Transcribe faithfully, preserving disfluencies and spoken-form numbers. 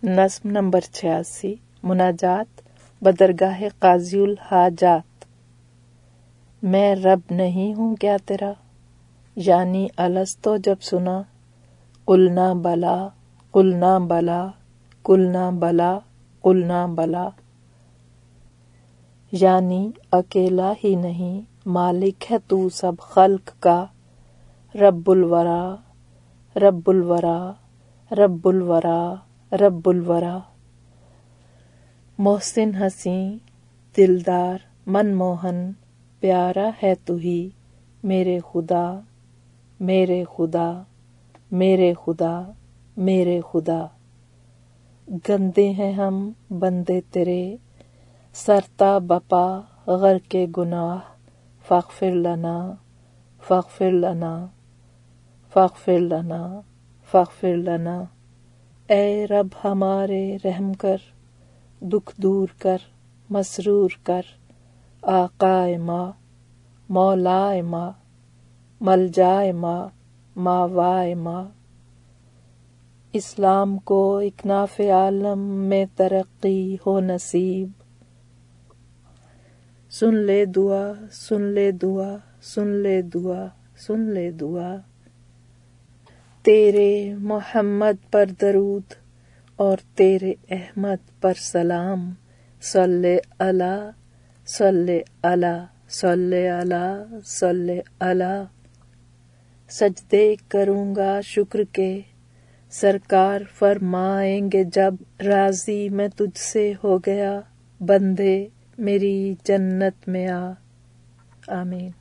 نظم نمبر چھیاسی، مناجات بدرگاہ قاضی الحاجات۔ میں رب نہیں ہوں کیا تیرا، یعنی الستو جب سنا، قلنا بلا قلنا بلا قلنا بلا قلنا بلا، یعنی اکیلا ہی نہیں، مالک ہے تو سب خلق کا، رب الورا رب الورا رب الورا رب الورا۔ محسن حسیں دلدار من موہن، پیارا ہے تو ہی میرے خدا میرے خدا میرے خدا میرے خدا۔ گندے ہیں ہم بندے تیرے، سرتا بپا غرق گناہ، فاغفر لنا فاغفر لنا فاغفر لنا فاغفر لنا۔ اے رب ہمارے رحم کر، دکھ دور کر مسرور کر، آقائے ماں مولائے ماں، ملجائے ماں ماوائے ماں۔ اسلام کو اکناف عالم میں ترقی ہو نصیب، سن لے دعا سن لے دعا سن لے دعا سن لے دعا۔ تیرے محمد پر درود اور تیرے احمد پر سلام، صلی علی صلی علی صلی علی صلی علی۔ سجدے کروں گا شکر کے، سرکار فرمائیں گے جب، راضی میں تجھ سے ہو گیا، بندے میری جنت میں آ۔ آمین۔